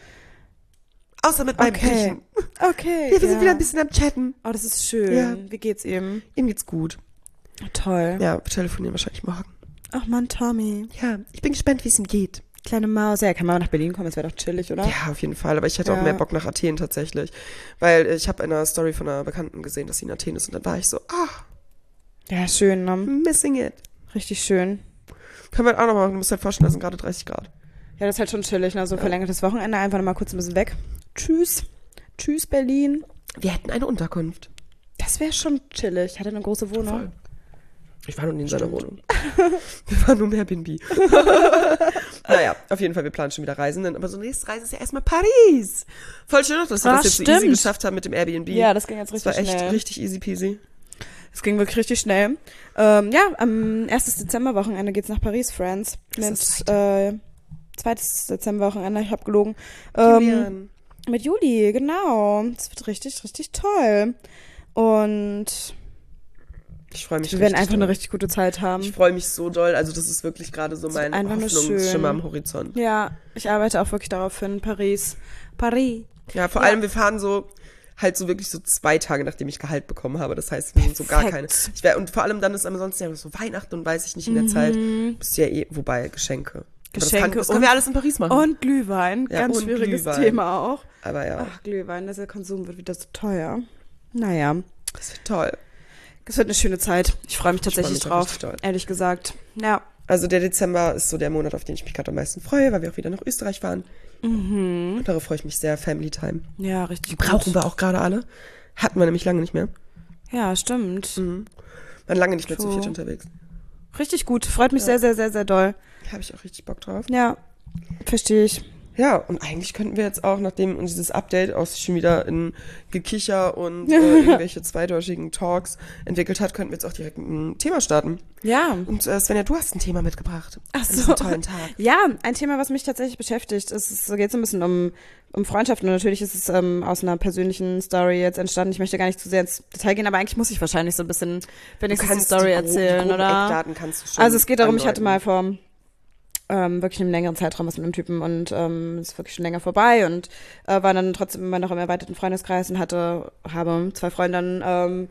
Außer mit meinem Okay. Griechen. Okay. Wir ja. sind wieder ein bisschen am Chatten. Oh, das ist schön. Ja. Wie geht's ihm? Ihm geht's gut. Toll. Ja, wir telefonieren wahrscheinlich morgen. Ach Mann, Tommy. Ja, ich bin gespannt, wie es ihm geht. Kleine Maus. Ja, kann man nach Berlin kommen, das wäre doch chillig, oder? Ja, auf jeden Fall. Aber ich hätte auch Ja. mehr Bock nach Athen tatsächlich. Weil ich habe in einer Story von einer Bekannten gesehen, dass sie in Athen ist. Und dann war ich so, ah, Ja, schön, ne? missing it. Richtig schön. Können wir halt auch noch machen. Du musst halt vorstellen, das sind gerade dreißig Grad. Ja, das ist halt schon chillig, ne? So verlängertes Wochenende, einfach noch mal kurz ein bisschen weg. Tschüss. Tschüss, Berlin. Wir hätten eine Unterkunft. Das wäre schon chillig. Hat er eine große Wohnung? Voll. Ich war noch nie in seiner Wohnung. Wir waren nur im Airbnb. Naja, auf jeden Fall, wir planen schon wieder Reisen. Denn aber so nächste Reise ist ja erstmal Paris. Voll schön, dass wir Ah, das jetzt so stimmt. easy geschafft haben mit dem Airbnb. Ja, das ging jetzt Das richtig war echt schnell. richtig easy peasy. Es ging wirklich richtig schnell. Ähm, ja, am erstes Dezember-Wochenende geht's nach Paris, Friends. Das Mit äh, zweites Dezember-Wochenende, ich habe gelogen. Ähm, Julian. mit Juli, genau. Das wird richtig, richtig toll. Und Ich freue mich wir werden richtig einfach doll. eine richtig gute Zeit haben. Ich freue mich so doll. Also das ist wirklich gerade so mein einfach nur Hoffnungsschimmer schön. am Horizont. Ja, ich arbeite auch wirklich darauf hin. Paris. Paris. Ja, vor Ja. allem, wir fahren so halt so wirklich so zwei Tage, nachdem ich Gehalt bekommen habe. Das heißt, wir sind so gar keine. Perfekt. Ich wär, und vor allem dann ist ansonsten ja so Weihnachten und weiß ich nicht in der Zeit. Bist ja eh, wobei, Geschenke. Aber das, kann, Geschenke das können und- wir alles in Paris machen. Und Glühwein. Ja, Ganz und schwieriges Glühwein. Thema auch. Aber ja, Ach, Glühwein, der Konsum wird wieder so teuer. Naja. das wird toll. Es wird eine schöne Zeit. Ich freue mich tatsächlich mich auch drauf, richtig doll. ehrlich gesagt. Ja. Also der Dezember ist so der Monat, auf den ich mich gerade am meisten freue, weil wir auch wieder nach Österreich fahren. Mhm. Darauf freue ich mich sehr. Family Time. Ja, richtig Brauchen gut. wir auch gerade alle. Hatten wir nämlich lange nicht mehr. Ja, stimmt. Mhm. Waren lange nicht mehr zu So. viert unterwegs. Richtig gut. Freut mich sehr, sehr, sehr, sehr doll. Habe ich auch richtig Bock drauf. Ja, verstehe ich. Ja, und eigentlich könnten wir jetzt auch, nachdem uns dieses Update auch sich schon wieder in Gekicher und äh, irgendwelche zweideutigen Talks entwickelt hat, könnten wir jetzt auch direkt ein Thema starten. Ja. Und äh, Svenja, du hast ein Thema mitgebracht. Ach An so. diesem tollen Tag. Ja, ein Thema, was mich tatsächlich beschäftigt. Es ist- es geht so ein bisschen um, um Freundschaften. Und natürlich ist es ähm, aus einer persönlichen Story jetzt entstanden. Ich möchte gar nicht zu sehr ins Detail gehen, aber eigentlich muss ich wahrscheinlich so ein bisschen wenigstens die kannst Story die gro- die erzählen, groben oder? Eckdaten kannst du schon Also es geht darum, ich hatte mal andeuten. vor ähm, wirklich einem längeren Zeitraum was mit einem Typen und ähm, ist wirklich schon länger vorbei und äh, war dann trotzdem immer noch im erweiterten Freundeskreis und hatte, habe zwei Freundinnen, ähm,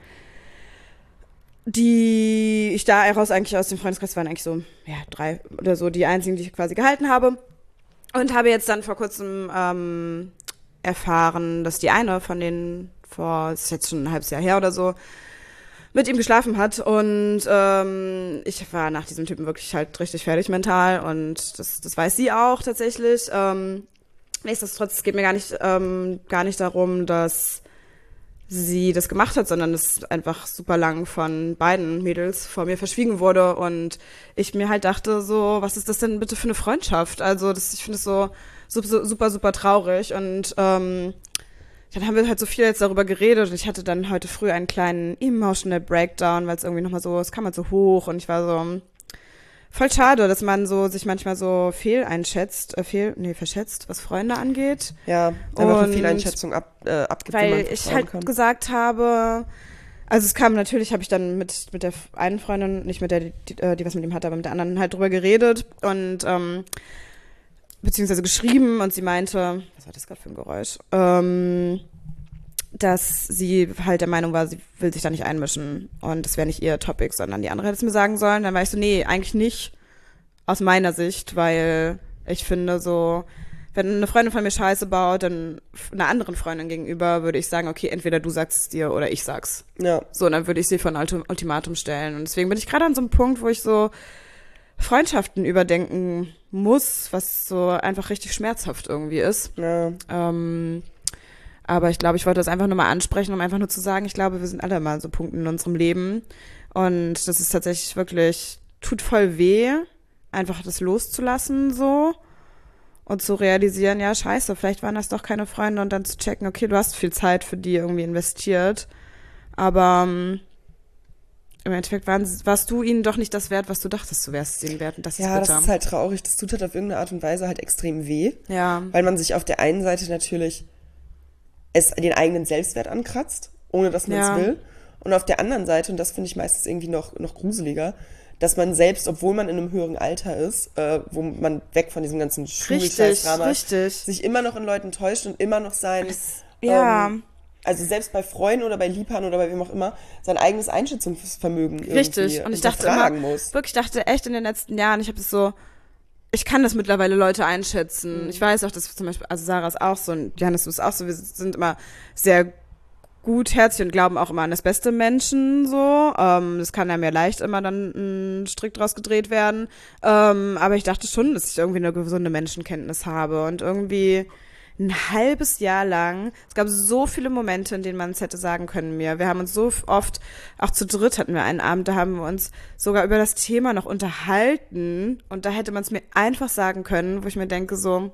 die ich da heraus eigentlich aus dem Freundeskreis waren eigentlich so, ja, drei oder so, die einzigen, die ich quasi gehalten habe. Und habe jetzt dann vor kurzem ähm, erfahren, dass die eine von denen vor, das ist jetzt schon ein halbes Jahr her oder so, mit ihm geschlafen hat und ähm, ich war nach diesem Typen wirklich halt richtig fertig mental und das, das weiß sie auch tatsächlich. Ähm, nichtsdestotrotz, es geht mir gar nicht, ähm, gar nicht darum, dass sie das gemacht hat, sondern es einfach super lang von beiden Mädels vor mir verschwiegen wurde und ich mir halt dachte so, was ist das denn bitte für eine Freundschaft? Also das, ich finde es so super, super, super traurig und ähm, dann haben wir halt so viel jetzt darüber geredet und ich hatte dann heute früh einen kleinen emotional Breakdown, weil es irgendwie nochmal so, es kam halt so hoch und ich war so, voll schade, dass man so sich manchmal so fehl einschätzt, äh, fehl, nee, verschätzt, was Freunde angeht. Ja, einfach eine Und- Fehleinschätzung ab, äh, abgibt, die Weil man ich vertrauen halt kann. gesagt habe, also es kam natürlich, habe ich dann mit mit der einen Freundin, nicht mit der, die, die, äh, die was mit ihm hatte, aber mit der anderen halt drüber geredet und ähm, beziehungsweise geschrieben und sie meinte, was war das gerade für ein Geräusch, ähm, dass sie halt der Meinung war, sie will sich da nicht einmischen und das wäre nicht ihr Topic, sondern die andere hätte es mir sagen sollen. Dann war ich so, nee, eigentlich nicht aus meiner Sicht, weil ich finde so, wenn eine Freundin von mir Scheiße baut, dann einer anderen Freundin gegenüber würde ich sagen, okay, entweder du sagst es dir oder ich sag's. Ja, So, und dann würde ich sie vor ein Ultim- Ultimatum stellen. Und deswegen bin ich gerade an so einem Punkt, wo ich so Freundschaften überdenken muss, was so einfach richtig schmerzhaft irgendwie ist. ja. Ähm, Aber ich glaube, ich wollte das einfach nur mal ansprechen, um einfach nur zu sagen, ich glaube, wir sind alle mal so Punkte in unserem Leben. Und das ist tatsächlich wirklich, tut voll weh, einfach das loszulassen so. Und zu realisieren, ja, scheiße, vielleicht waren das doch keine Freunde und dann zu checken, okay, du hast viel Zeit für die irgendwie investiert, aber ähm, im Endeffekt waren, warst du ihnen doch nicht das wert, was du dachtest, du wärst ihnen wert und das Ja, ist bitter. das ist halt traurig. Das tut halt auf irgendeine Art und Weise halt extrem weh, Ja, weil man sich auf der einen Seite natürlich es den eigenen Selbstwert ankratzt, ohne dass man es Ja. will. Und auf der anderen Seite, und das finde ich meistens irgendwie noch, noch gruseliger, dass man selbst, obwohl man in einem höheren Alter ist, äh, wo man weg von diesem ganzen richtig, Schulscheißdrama ist, richtig. sich immer noch in Leuten täuscht und immer noch sein, Ja, ähm, also selbst bei Freunden oder bei Liebhabern oder bei wem auch immer, sein eigenes Einschätzungsvermögen richtig. irgendwie Und ich dachte immer, hinterfragen muss. wirklich dachte echt in den letzten Jahren, ich habe das so, ich kann das mittlerweile Leute einschätzen. Ich weiß auch, dass zum Beispiel, also Sarah ist auch so und Johannes, du bist auch so, wir sind immer sehr gutherzig und glauben auch immer an das beste Menschen so. Ähm, das kann einem ja leicht immer dann ein Strick draus gedreht werden. Ähm, aber ich dachte schon, dass ich irgendwie eine gesunde Menschenkenntnis habe und irgendwie ein halbes Jahr lang, es gab so viele Momente, in denen man es hätte sagen können mir. Wir haben uns so oft, auch zu dritt hatten wir einen Abend, da haben wir uns sogar über das Thema noch unterhalten und da hätte man es mir einfach sagen können, wo ich mir denke so,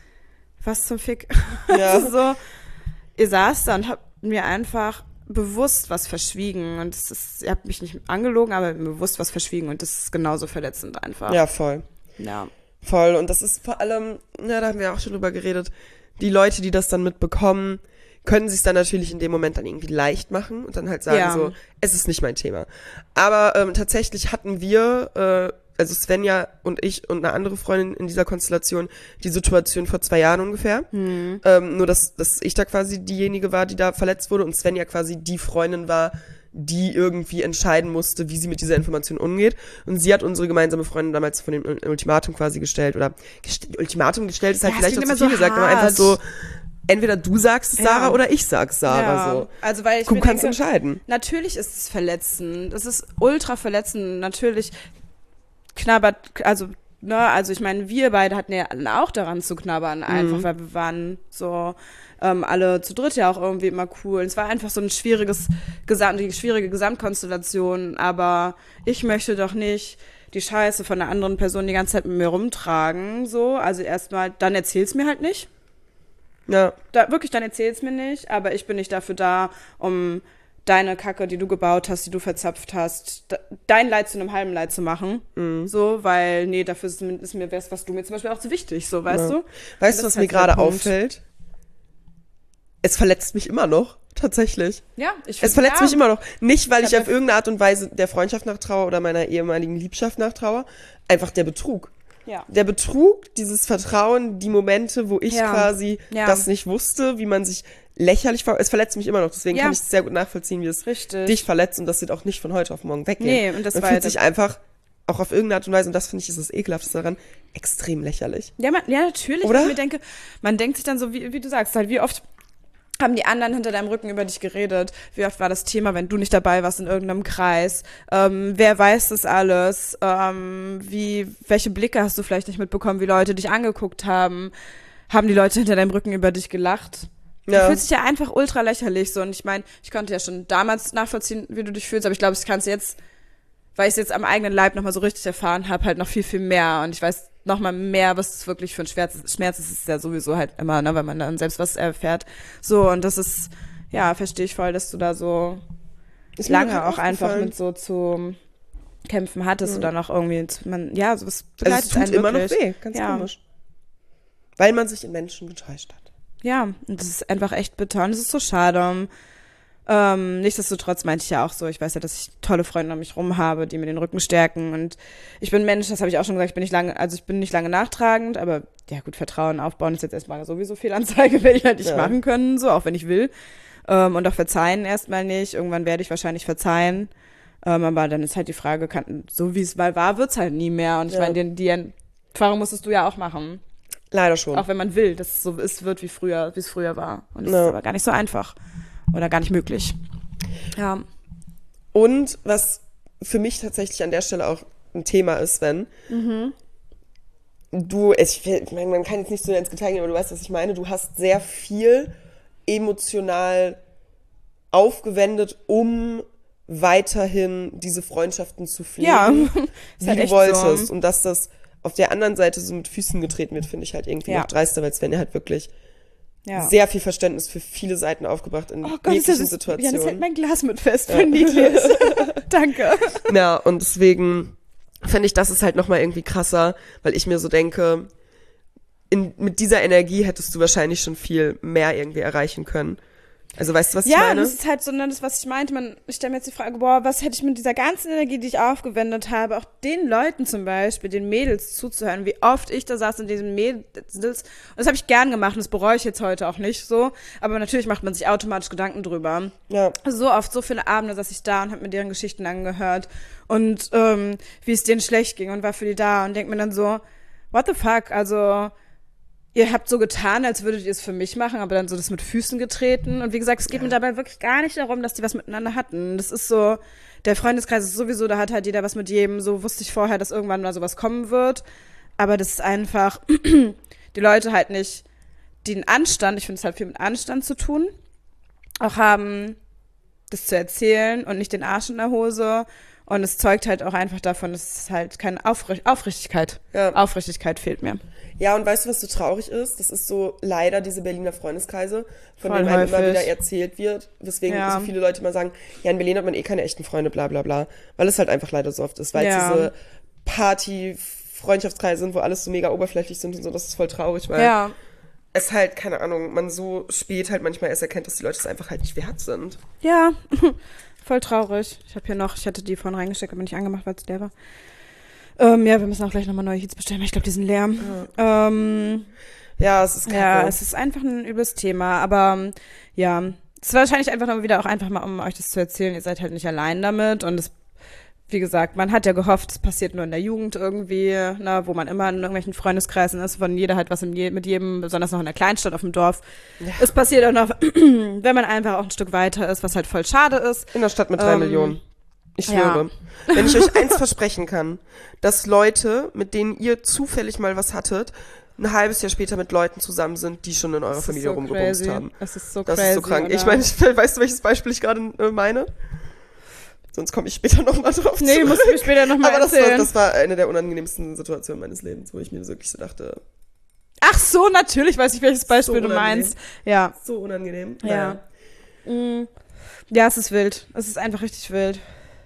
was zum Fick? Ja. Also so, ihr saßt da und habt mir einfach bewusst was verschwiegen und es ist, ihr habt mich nicht angelogen, aber mir bewusst was verschwiegen und das ist genauso verletzend einfach. Ja, voll. Ja. Voll. Und das ist vor allem, ja, da haben wir auch schon drüber geredet, die Leute, die das dann mitbekommen, können sich dann natürlich in dem Moment dann irgendwie leicht machen und dann halt sagen Ja. so, es ist nicht mein Thema. Aber ähm, tatsächlich hatten wir, äh, also Svenja und ich und eine andere Freundin in dieser Konstellation, die Situation vor zwei Jahren ungefähr. Hm. Ähm, nur, dass, dass ich da quasi diejenige war, die da verletzt wurde und Svenja quasi die Freundin war, die irgendwie entscheiden musste, wie sie mit dieser Information umgeht. Und sie hat unsere gemeinsame Freundin damals von dem Ultimatum quasi gestellt. Oder gest- Ultimatum gestellt ist halt Ja, es vielleicht auch klingt zu immer viel so gesagt, aber einfach hart. so, entweder du sagst es Sarah Ja. oder ich sag's Sarah. Ja, So. also weil ich Du mir kannst denke, entscheiden. natürlich ist es verletzend. Es ist ultra verletzend. Natürlich knabbert, also, ne, also ich meine, wir beide hatten ja auch daran zu knabbern, einfach, weil wir waren so ähm, alle zu dritt ja auch irgendwie immer cool. Es war einfach so ein schwieriges, Gesamt, die schwierige Gesamtkonstellation, aber ich möchte doch nicht die Scheiße von einer anderen Person die ganze Zeit mit mir rumtragen, so. Also erstmal, dann erzähl's mir halt nicht. Ja. Da, wirklich, dann erzähl's mir nicht, aber ich bin nicht dafür da, um deine Kacke, die du gebaut hast, die du verzapft hast, de- dein Leid zu einem halben Leid zu machen. So, weil, nee, dafür ist, mir- ist mir was, was du mir zum Beispiel auch zu wichtig, so, weißt Ja. du? Weißt Und du, das was ist mir halt der gerade Punkt. auffällt? Es verletzt mich immer noch. Tatsächlich. Ja, ich Es find- verletzt ja. mich immer noch. Nicht, weil Ich ich hab auf ja- irgendeine Art und Weise der Freundschaft nachtraue oder meiner ehemaligen Liebschaft nachtraue. Einfach der Betrug. Ja. Der Betrug, dieses Vertrauen, die Momente, wo ich Ja. quasi Ja. das nicht wusste, wie man sich lächerlich ver... Es verletzt mich immer noch. Deswegen Ja. kann ich es sehr gut nachvollziehen, wie es Richtig. dich verletzt. Und das wird auch nicht von heute auf morgen weggehen. Nee, und das man war fühlt ja sich einfach auch auf irgendeine Art und Weise, und das finde ich ist das Ekelhafteste daran, extrem lächerlich. Ja, man, ja, natürlich. Oder? Ich mir denke, man denkt sich dann so, wie, wie du sagst, halt, wie oft haben die anderen hinter deinem Rücken über dich geredet? Wie oft war das Thema, wenn du nicht dabei warst in irgendeinem Kreis? Ähm, wer weiß das alles? Ähm, wie, welche Blicke hast du vielleicht nicht mitbekommen, wie Leute dich angeguckt haben? Haben die Leute hinter deinem Rücken über dich gelacht? Du Ja. fühlst dich ja einfach ultra lächerlich so. Und ich meine, ich konnte ja schon damals nachvollziehen, wie du dich fühlst, aber ich glaube, ich kann es jetzt, weil ich es jetzt am eigenen Leib nochmal so richtig erfahren habe, halt noch viel, viel mehr. Und ich weiß nochmal mehr, was es wirklich für ein Schmerz ist. Schmerz ist es ja sowieso halt immer, ne, wenn man dann selbst was erfährt. So, und das ist, ja, verstehe ich voll, dass du da so Ist mir lange gerade auch einfach aufgefallen. mit so zu kämpfen hattest oder noch irgendwie, man, ja, sowas Also begleitet es tut einen immer wirklich. noch weh. Ganz Ja. komisch. Weil man sich in Menschen getäuscht hat. Ja, und das ist einfach echt bitter und es ist so schade. Ähm, nichtsdestotrotz meinte ich ja auch so, ich weiß ja, dass ich tolle Freunde um mich rum habe, die mir den Rücken stärken und ich bin ein Mensch, das habe ich auch schon gesagt, ich bin nicht lange, also ich bin nicht lange nachtragend, aber ja gut, Vertrauen aufbauen ist jetzt erstmal sowieso Fehlanzeige, werde ich halt nicht Ja. machen können, so, auch wenn ich will. Ähm, und auch verzeihen erstmal nicht, irgendwann werde ich wahrscheinlich verzeihen, ähm, aber dann ist halt die Frage, kann, so wie es mal war, wird's halt nie mehr und ich Ja. meine, die, die Erfahrung musstest du ja auch machen. Leider schon. Auch wenn man will, dass es so ist, wird, wie früher, wie es früher war. Und das Ja. ist aber gar nicht so einfach. Oder gar nicht möglich. Ja. Und was für mich tatsächlich an der Stelle auch ein Thema ist, Sven, du, ich, will- ich meine, man kann jetzt nicht so ins Detail gehen, aber du weißt, was ich meine, du hast sehr viel emotional aufgewendet, um weiterhin diese Freundschaften zu pflegen, Ja, ist wie halt du echt wolltest. so. Und dass das auf der anderen Seite so mit Füßen getreten wird, finde ich halt irgendwie Ja. noch dreister, weil Svenja halt wirklich Ja. sehr viel Verständnis für viele Seiten aufgebracht in Oh Gott, ist jeglichen das, Situationen. ja, das hält mein Glas mit fest, wenn niedlich ist. Danke. Ja, und deswegen finde ich, das ist halt nochmal irgendwie krasser, weil ich mir so denke, in, mit dieser Energie hättest du wahrscheinlich schon viel mehr irgendwie erreichen können. Also weißt du, was ich Ja, meine? das ist halt so ne, das, was ich meinte. Man, ich stelle mir jetzt die Frage, boah, was hätte ich mit dieser ganzen Energie, die ich aufgewendet habe, auch den Leuten zum Beispiel, den Mädels zuzuhören, wie oft ich da saß in diesen Mädels. Und das habe ich gern gemacht und das bereue ich jetzt heute auch nicht so. Aber natürlich macht man sich automatisch Gedanken drüber. Ja. So oft, so viele Abende saß ich da und habe mir deren Geschichten angehört und ähm, wie es denen schlecht ging und war für die da und denk mir dann so, what the fuck, also ihr habt so getan, als würdet ihr es für mich machen, aber dann so das mit Füßen getreten. Und wie gesagt, es geht mir dabei wirklich gar nicht darum, dass die was miteinander hatten. Das ist so, der Freundeskreis ist sowieso, da hat halt jeder was mit jedem. So wusste ich vorher, dass irgendwann mal sowas kommen wird. Aber das ist einfach, die Leute halt nicht den Anstand, ich finde es halt viel mit Anstand zu tun, auch haben, das zu erzählen und nicht den Arsch in der Hose. Und es zeugt halt auch einfach davon, dass es halt keine Aufricht- Aufrichtigkeit, Ja. Aufrichtigkeit fehlt mir. Ja, und weißt du, was so traurig ist? Das ist so leider diese Berliner Freundeskreise, von Voll denen einem immer häufig. wieder erzählt wird, weswegen Ja. so viele Leute immer sagen, ja, in Berlin hat man eh keine echten Freunde, bla bla bla, weil es halt einfach leider so oft ist, weil es Ja. diese Party-Freundschaftskreise sind, wo alles so mega oberflächlich sind und so, das ist voll traurig, weil Ja. es halt, keine Ahnung, man so spät halt manchmal erst erkennt, dass die Leute es einfach halt nicht wert sind. Ja, voll traurig. Ich habe hier noch, ich hatte die vorhin reingesteckt, aber nicht angemacht, weil es leer war. Ähm, ja, wir müssen auch gleich nochmal neue Heats bestellen, weil ich glaube, die sind leer. Ähm, Ja, es ist kacke. ja, es ist einfach ein übles Thema, aber ähm, ja, es war wahrscheinlich einfach nur wieder auch einfach mal, um euch das zu erzählen, ihr seid halt nicht allein damit und es, wie gesagt, man hat ja gehofft, es passiert nur in der Jugend irgendwie, ne, wo man immer in irgendwelchen Freundeskreisen ist, von jeder halt was in je, mit jedem, besonders noch in der Kleinstadt auf dem Dorf. Ja. Es passiert auch noch, wenn man einfach auch ein Stück weiter ist, was halt voll schade ist. In der Stadt mit drei Ähm, Millionen. Ich ja. schwöre. Wenn ich euch eins versprechen kann, dass Leute, mit denen ihr zufällig mal was hattet, ein halbes Jahr später mit Leuten zusammen sind, die schon in eurer Das ist Familie so rumgebumst crazy. haben. Das ist so Das crazy. ist so krank. oder? Ich meine, ich, weißt du, welches Beispiel ich gerade äh, meine? Sonst komme ich später nochmal drauf Nee, zurück. musst du mir später nochmal Aber das war, erzählen. das war eine der unangenehmsten Situationen meines Lebens, wo ich mir wirklich so dachte, Ach so, natürlich weiß ich, welches Beispiel So du unangenehm. meinst. Ja. so unangenehm. Ja. Mm. Ja, es ist wild. Es ist einfach richtig wild.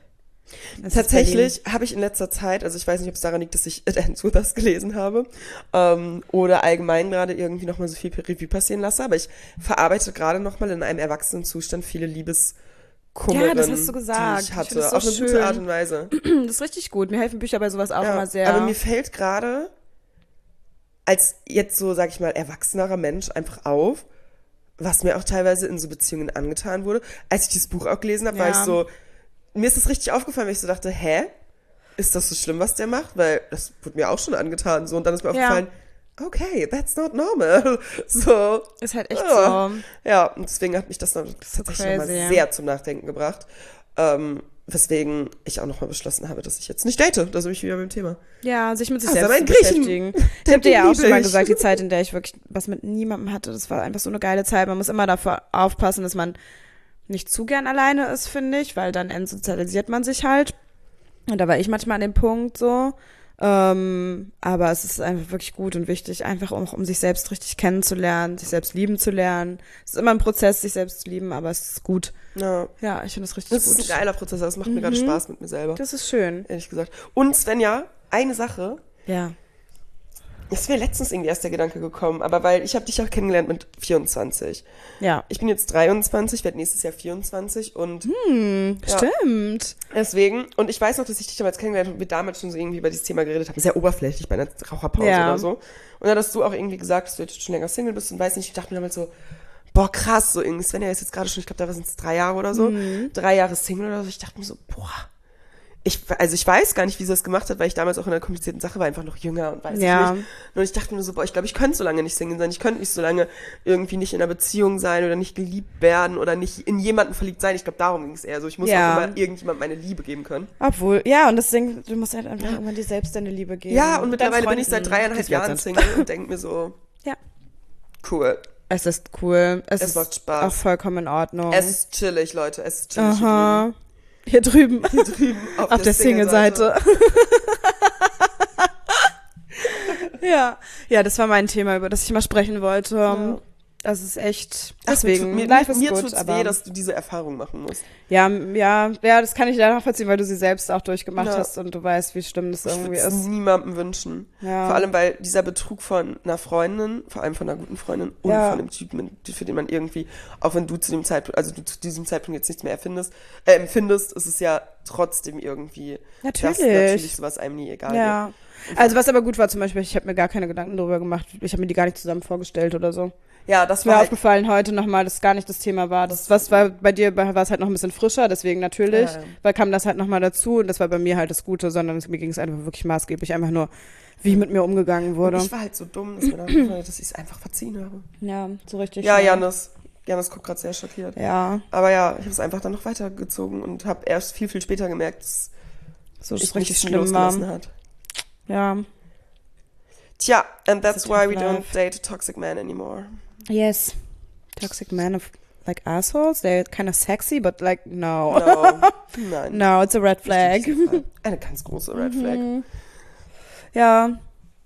Es ist Tatsächlich habe ich in letzter Zeit, also ich weiß nicht, ob es daran liegt, dass ich Dance With Us gelesen habe ähm, oder allgemein gerade irgendwie nochmal so viel Revue passieren lasse, aber ich verarbeite gerade nochmal in einem erwachsenen Zustand viele Liebeskummerinnen, Ja, das hast du gesagt. die ich Ich hatte, find das so auf eine schön. gute Art und Weise. Berlin. Das ist richtig gut. Mir helfen Bücher bei sowas auch Ja, immer sehr. aber mir fällt gerade als jetzt so, sag ich mal, erwachsenerer Mensch einfach auf, was mir auch teilweise in so Beziehungen angetan wurde. Als ich dieses Buch auch gelesen habe, war Ja. ich so, mir ist das richtig aufgefallen, weil ich so dachte, hä? Ist das so schlimm, was der macht? Weil das wurde mir auch schon angetan. So, und dann ist mir Ja. aufgefallen, okay, that's not normal. So. Ist halt echt ja. so. Ja, und deswegen hat mich das dann tatsächlich nochmal crazy. sehr zum Nachdenken gebracht. Ähm, weswegen ich auch nochmal beschlossen habe, dass ich jetzt nicht date. Da bin ich wieder mit dem Thema. Ja, sich mit sich Also selbst mein zu Griechen, beschäftigen. Ich habe dir ja auch liebe schon mal ich. gesagt, die Zeit, in der ich wirklich was mit niemandem hatte, das war einfach so eine geile Zeit. Man muss immer dafür aufpassen, dass man nicht zu gern alleine ist, finde ich, weil dann entsozialisiert man sich halt. Und da war ich manchmal an dem Punkt so. Ähm, aber es ist einfach wirklich gut und wichtig, einfach um, um sich selbst richtig kennenzulernen, sich selbst lieben zu lernen. Es ist immer ein Prozess, sich selbst zu lieben, aber es ist gut. Ja. Ja, ich finde das richtig Das gut. ist ein geiler Prozess, das macht mir gerade Spaß mit mir selber. Das ist schön. Ehrlich gesagt. Und Svenja, eine Sache, Ja. ist mir letztens irgendwie erst der Gedanke gekommen, aber weil ich habe dich auch kennengelernt mit vierundzwanzig. Ja. Ich bin jetzt dreiundzwanzig, werde nächstes Jahr vierundzwanzig und Hm, Ja. stimmt. deswegen, und ich weiß noch, dass ich dich damals kennengelernt habe und wir damals schon so irgendwie über dieses Thema geredet haben, sehr oberflächlich bei einer Raucherpause Ja. oder so. Und dann hast du auch irgendwie gesagt, dass du jetzt schon länger Single bist und weiß nicht, ich dachte mir damals so, boah, krass, so irgendwie, Svenja ist jetzt gerade schon, ich glaube, da sind es drei Jahre oder so, Mhm. drei Jahre Single oder so, ich dachte mir so, boah, ich, also ich weiß gar nicht, wie sie das gemacht hat, weil ich damals auch in einer komplizierten Sache war, einfach noch jünger und weiß Ja. ich nicht. Und ich dachte mir so, boah, ich glaube, ich könnte so lange nicht Single sein, ich könnte nicht so lange irgendwie nicht in einer Beziehung sein oder nicht geliebt werden oder nicht in jemanden verliebt sein. Ich glaube, darum ging es eher so. Ich muss Ja. auch immer irgendjemandem meine Liebe geben können. Obwohl, ja, und deswegen, du musst halt einfach irgendwann dir selbst deine Liebe geben. Ja, und Mit deinen mittlerweile bin ich seit Freunden, dreieinhalb die es wert Jahren sind. Single und denke mir so, Ja. cool. Es ist cool. Es, Es ist macht Spaß. auch vollkommen in Ordnung. Es ist chillig, Leute. Es ist chillig Aha. Hier drüben. hier drüben. Auf, Auf der Single-Seite. ja. Ja, das war mein Thema, über das ich mal sprechen wollte. Ja. Das ist echt. Ach, Deswegen, mir, life is mir good, tut's aber weh, dass du diese Erfahrung machen musst. ja, ja, ja, das kann ich leider nachvollziehen, weil du sie selbst auch durchgemacht Ja. hast und du weißt, wie schlimm das Ich irgendwie würde es ist. niemandem wünschen. Ja. Vor allem, weil dieser Betrug von einer Freundin, vor allem von einer guten Freundin und Ja. von dem Typen, für den man irgendwie, auch wenn du zu dem Zeitpunkt, also du zu diesem Zeitpunkt jetzt nichts mehr erfindest, äh, empfindest, ist es ja trotzdem irgendwie, Natürlich. dass natürlich sowas einem nie egal Ja. wird. Also was aber gut war zum Beispiel, ich habe mir gar keine Gedanken darüber gemacht. Ich habe mir die gar nicht zusammen vorgestellt oder so. Ja, das Ist mir war halt, aufgefallen heute nochmal, dass gar nicht das Thema war. Das, was war bei dir, war es halt noch ein bisschen frischer, deswegen natürlich, Ja, ja. weil kam das halt nochmal dazu und das war bei mir halt das Gute, sondern es, mir ging es einfach wirklich maßgeblich einfach nur, wie mit mir umgegangen wurde. ich war halt so dumm, dass, mir dann, dass ich es einfach verziehen habe. Ja, so richtig. Ja, schnell. Janis. Janis guckt gerade sehr schockiert. Ja, Aber ja, ich habe es einfach dann noch weitergezogen und habe erst viel, viel später gemerkt, dass so ich ist richtig mich schlimm losgelassen war. hat. Ja. Tja, and that's a why tough we don't life. date a toxic man anymore. Yes. Toxic men of like assholes, they're kind of sexy, but like no. No, nein. No, it's a red flag. Eine ganz große Red Flag. Ja,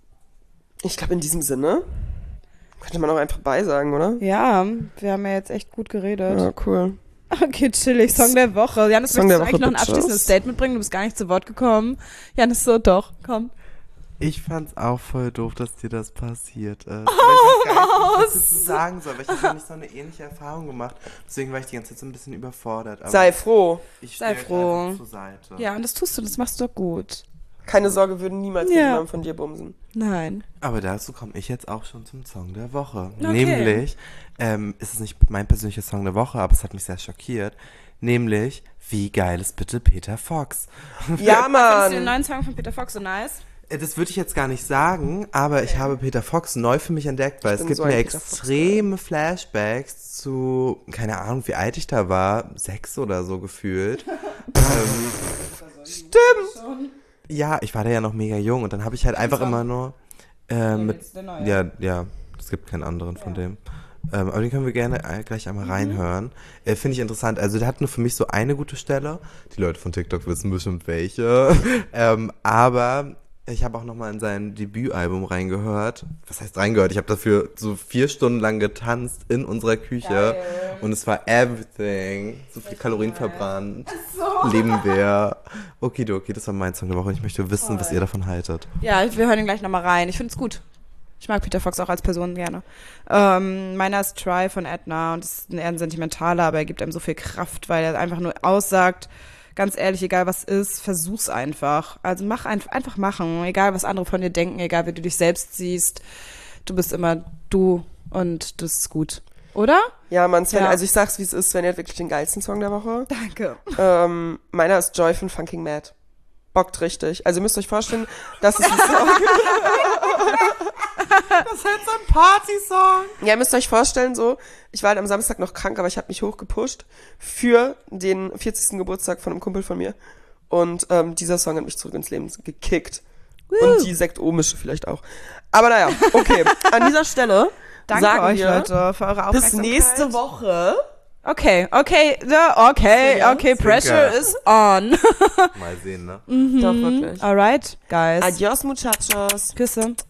Ich glaube, in diesem Sinne könnte man auch einfach beisagen, oder? ja, wir haben ja jetzt echt gut geredet. Ja, cool. Okay, chillig. Song der Woche. Janis, Song möchtest der du eigentlich Woche, noch ein Bitches. abschließendes Statement bringen? Du bist gar nicht zu Wort gekommen. Janis, so, doch, komm. Ich fand's auch voll doof, dass dir das passiert ist. Oh, ich weiß gar nicht, was ich dazu sagen soll, weil ich habe ja nicht so eine ähnliche Erfahrung gemacht. Deswegen war ich die ganze Zeit so ein bisschen überfordert. Aber Sei froh. ich sei stell froh. einfach zur Seite. Ja, und das tust du, das machst du doch gut. Keine Sorge, würden niemals mit Ja. jemandem von dir bumsen. Nein. Aber dazu komme ich jetzt auch schon zum Song der Woche. Okay. Nämlich, ähm, ist es nicht mein persönlicher Song der Woche, aber es hat mich sehr schockiert. Nämlich, wie geil ist bitte Peter Fox? Ja, Findest du den Mann. neuen Song von Peter Fox so nice? Äh, Das würde ich jetzt gar nicht sagen, aber ich habe Peter Fox neu für mich entdeckt, weil Ich es bin gibt so ein mir Peter Fox-Fan. extreme Flashbacks zu, keine Ahnung, wie alt ich da war, sechs oder so gefühlt. ähm, Stimmt. ja, ich war da ja noch mega jung und dann habe ich halt einfach immer nur äh, mit, jetzt der neue. ja, ja, es gibt keinen anderen von dem. Ähm, aber den können wir gerne äh, gleich einmal reinhören. Äh, Finde ich interessant. Also der hat nur für mich so eine gute Stelle. Die Leute von TikTok wissen bestimmt welche. ähm, aber ich habe auch nochmal in sein Debütalbum reingehört. Was heißt reingehört? Ich habe dafür so vier Stunden lang getanzt in unserer Küche. Geil. Und es war everything. So viel Kalorien verbrannt. Lieben wir. Okidoki, das war mein Song der Woche. Ich möchte wissen, was ihr davon haltet. Ja, wir hören ihn gleich nochmal rein. Ich finde es gut. Ich mag Peter Fox auch als Person gerne. Ähm, meiner ist Try von Edna und das ist eher ein sentimentaler, aber er gibt einem so viel Kraft, weil er einfach nur aussagt, ganz ehrlich, egal was ist, versuch's einfach. Also mach ein, einfach machen, egal was andere von dir denken, egal wie du dich selbst siehst. Du bist immer du und das ist gut. Oder? Ja, Mann, Sven, Ja. also ich sag's, wie es ist. Sven hat wirklich den geilsten Song der Woche. Danke. Ähm, meiner ist Joy von Funking Mad. Bockt richtig. Also ihr müsst euch vorstellen, das ist ein Song. Das ist halt so ein Party-Song. Ja, ihr müsst euch vorstellen, so, ich war halt am Samstag noch krank, aber ich habe mich hochgepusht für den vierzigsten Geburtstag von einem Kumpel von mir. Und ähm, dieser Song hat mich zurück ins Leben gekickt. Und die Sektomische vielleicht auch. Aber naja, okay. An dieser Stelle Danke sagen euch, wir Leute, für eure bis Aufmerksamkeit. nächste Woche. Okay, okay, ja, okay, Ja, okay, Zwinker. pressure is on. Mal sehen, ne? Doch, wirklich. Alright, guys. Adios, muchachos. Küsse.